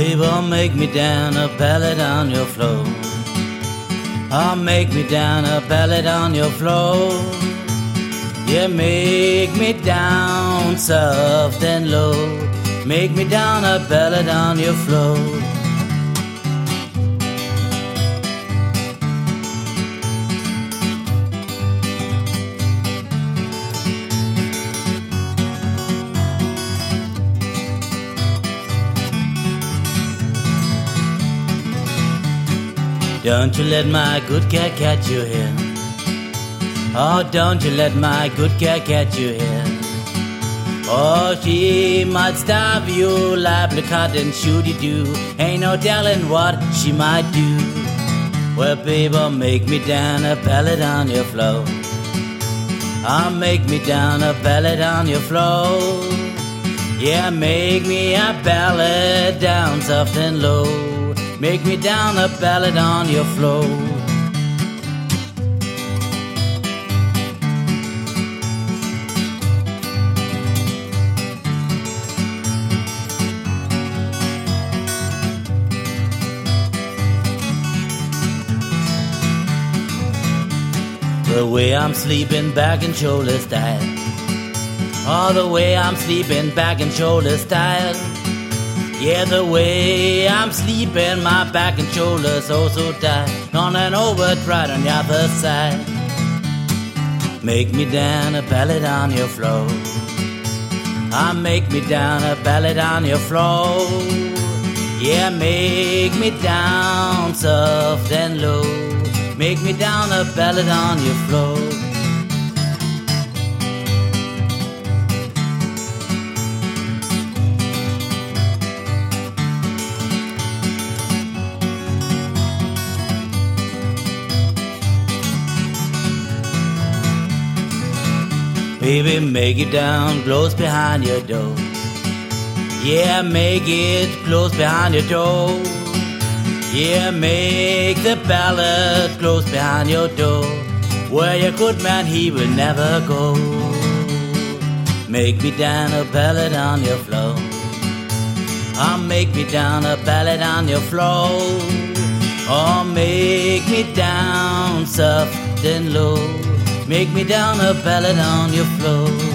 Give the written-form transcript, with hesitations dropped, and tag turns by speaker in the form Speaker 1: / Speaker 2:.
Speaker 1: People make me down a ballad on your floor. Oh, make me down a ballad on your floor. Yeah, make me down soft and low. Make me down a ballad on your floor. Don't you let my good cat catch you here. Oh, don't you let my good cat catch you here. Oh, she might stab you, lively cut and shooty do. Ain't no telling what she might do. Well, baby, make me down a ballad on your floor. Oh, make me down a ballad on your floor. Yeah, make me a ballad down soft and low. Make me down a ballad on your floor. The way I'm sleeping back and shoulders tired. Oh, the way I'm sleeping back and shoulders tired. Yeah, the way I'm sleeping, my back and shoulders oh so tight. On and over, right on the other side. Make me down a ballad on your floor. I make me down a ballad on your floor. Yeah, make me down soft and low. Make me down a ballad on your floor. Baby, make it down close behind your door. Yeah, make it close behind your door. Yeah, make the ballad close behind your door, where your good man, he will never go. Make me down a ballad on your floor. Oh, make me down a ballad on your floor. Oh, make me down soft and low. Make me down a ballad on your floor.